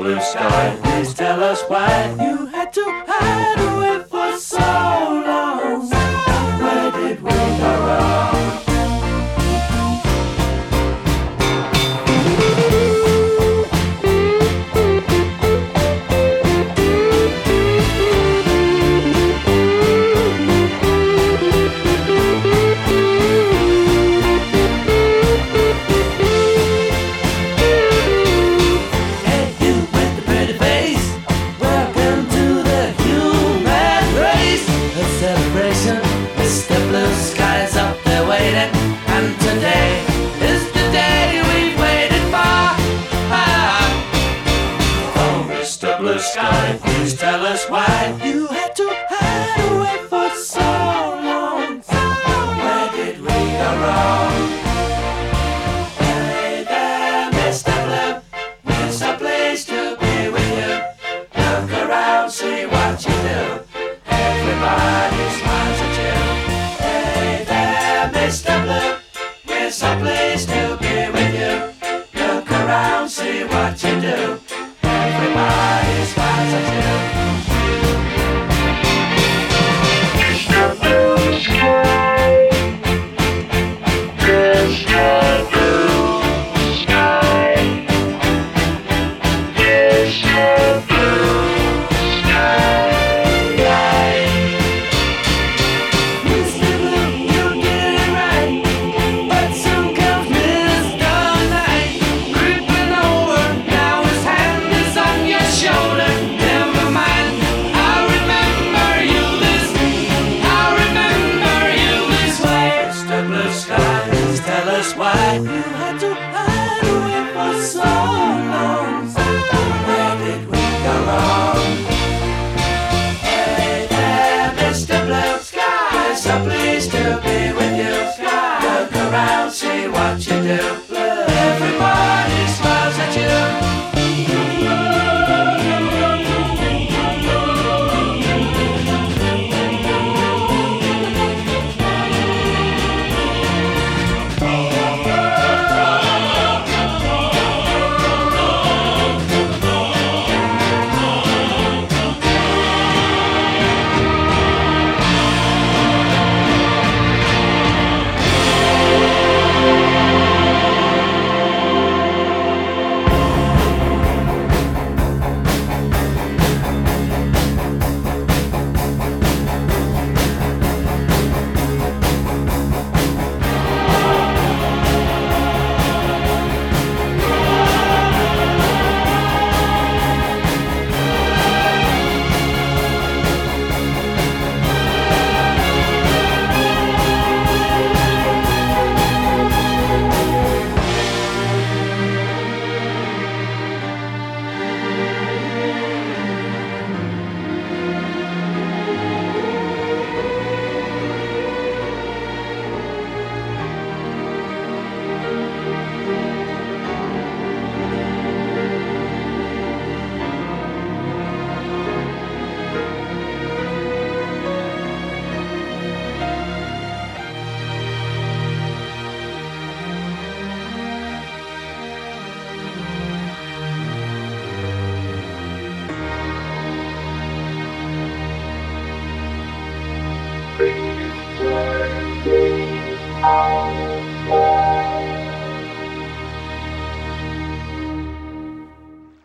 Blue Sky, please tell us why you had to hide away for so long. Where did we go wrong? Mr. Blue Sky's up there waiting, and today is the day we've waited for. Oh, Mr. Blue Sky, please tell us why you had to hide away for so long. Where did we go wrong? Hey there, Mr. Blue, it's a place to be with you. Look around, see what you do. Everybody smiles at you. Hey there, Mr. Blue, it's a place to be with you. Look around, see what you do.